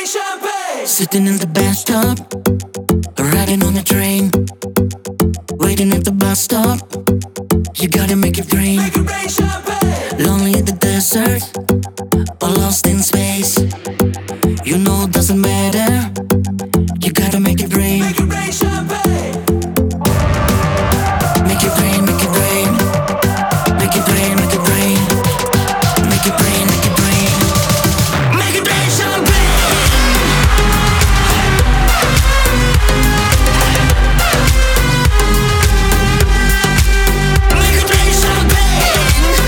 champagne. Sitting in the bathtub, riding on the train, waiting at the bus stop. You gotta make it rain. Make it rain champagne. Lonely in the desert, or lost in space. You know it doesn't matter. You gotta make it rain. Make it rain champagne. Make it rain, make it rain. Make it rain, make it rain. Make it rain, make it rain. Make it rain champagne. Make it rain champagne.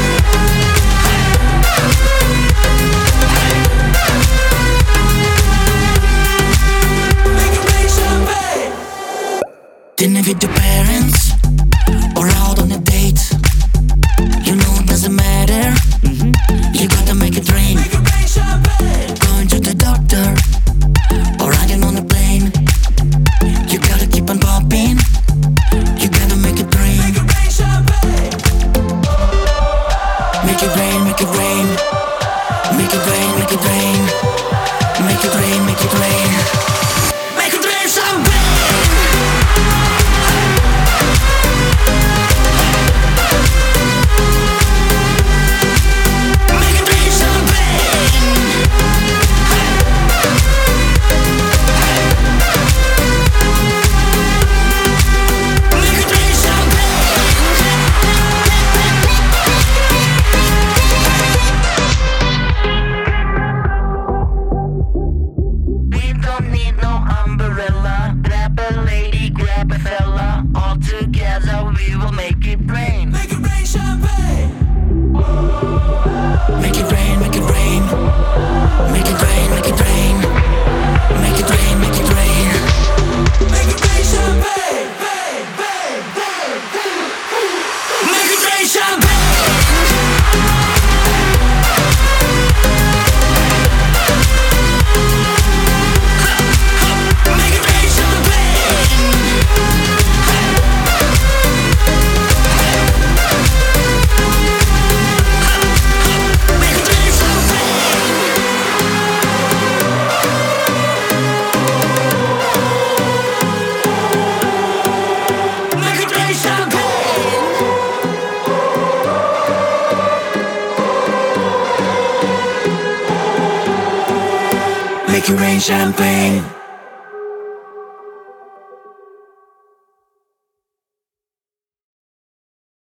Make it rain champagne. Dinner with your parents or out on a date. You know it doesn't matter. You gotta make it rain. Make it rain champagne. Going to the doctor or riding on a plane. You gotta keep on popping. You gotta make it rain. Make it rain champagne. Make it rain, make it rain. Make it rain, make it rain. Make it rain, make it rain. Make it rain champagne. Make it rain champagne. Make it rain We don't need no umbrella. Grab a lady, grab a fella. All together we will make it rain. Make it rain champagne. Make it rain, make it rain. Make it rain, make it rain. Make it rain, make it rain. Make it rain champagne. Bang, bang, bang, bang. Make it rain champagne. Make it rain champagne. Make it rain champagne. Make it rain champagne. Make it rain champagne.